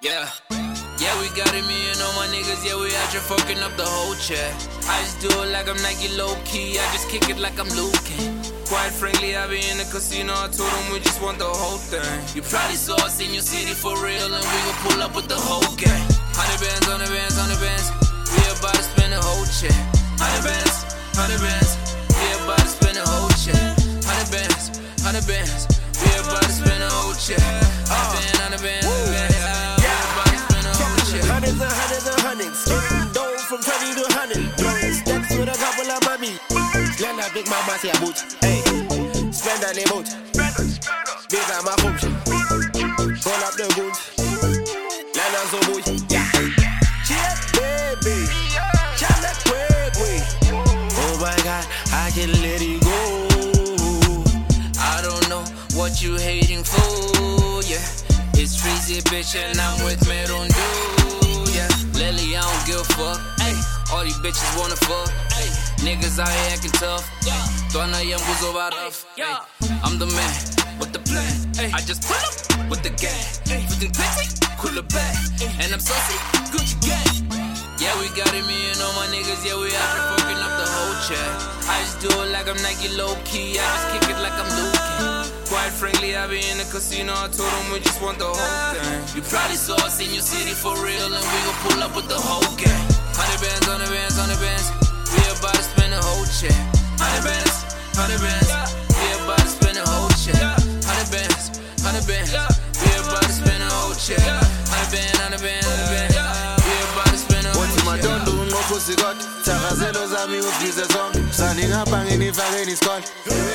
Yeah, yeah, we got it, me and all my niggas, yeah, we out here fucking up the whole chat. I just do it like I'm Nike low-key, I just kick it like I'm Luke. Quite frankly, I be in the casino, I told them we just want the whole thing. You probably saw us in your city for real, and we gon' pull up with the whole gang. 100 bands, 100 bands, 100 bands, we about to spend the whole check. 100 bands, 100 bands, we about to spend the whole check. 100 bands, 100 bands, we about to spend the whole check. 100 bands, 100 bands, 100 bands. Hundreds and hundreds and hundreds. Getting dough from 20 to 100. Throwing steps with a couple of money. Slender big mama see a boot. Hey, spend on the boot. Big on my hoops. Roll up the goods. Land on some boy. Yeah. Cheers, baby. Chale quick. Oh my God, I can let it go. I don't know what you hating for, yeah. It's Treasy, bitch, and I'm with Meron Dude, yeah. Lily, I don't give a fuck, ayy. All these bitches wanna fuck, ayy. Niggas out here acting tough, yeah. Donna Yam goes over rough, yeah. I'm the man with the plan, ayy. I just pull up with the gang, everything petty, cool it back. And I'm saucy, Gucci gang. Yeah, we got it, me and all my niggas, yeah, we out here fucking up the whole chat. I just do it like I'm Nike low-key, I just kick it like I'm Luke. Quite frankly, I be in the casino, I told them we just want the whole thing. You probably saw us in your city for real, and we gon' pull up with the whole gang. 100 bands, 100 bands, 100 bands, we about to spend the whole check. 100 bands, 100 bands, we about to spend the whole check. 100 bands, 100 bands, we about to spend the whole check. 100 bands, 100 bands, 100 bands, we about to spend the whole check. Madondo ngofusi god, thakazelo zami usibize zonke. Saningapha nginifake nisikole.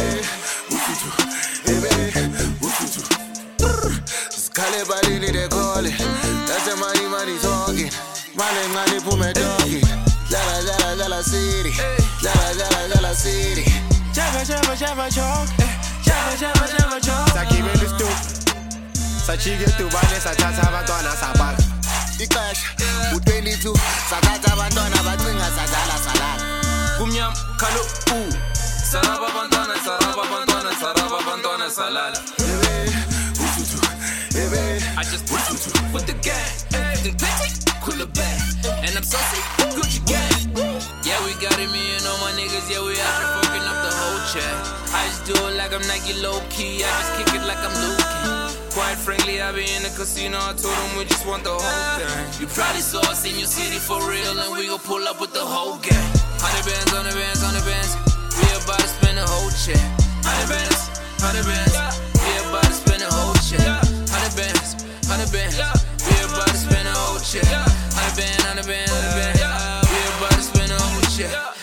Sikhale balini de khole. That's money talking. Mali ngani phume talking. Dlala city. Dlala city. Java chok. Java chok. Sakibele stup. Sachike tubane sathatha abantwana sabaka. Ixesha u22 sathatha abantwana bacinga sadala salala. Kumnyam khalo saraba abantwana salala. I just pull up with the gang, everything petty, cool it back. And I'm saucy, Gucci gang. Yeah, we got it, me and all my niggas, yeah, we out here fucking up the whole chat. I just do it like I'm Nike low-key, I just kick it like I'm Luke. Quite frankly, I be in the casino, I told them we just want the whole thing. You probably saw us in your city for real, and we gon' pull up with the whole gang. 100 bands, 100 bands, 100 bands, we about to spend the whole check. 100 bands, 100 bands, we about to spend the whole check. 100 bands, 100 bands, we about to spend the whole check. 100 bands, 100 bands, 100 bands, we about to spend the whole check.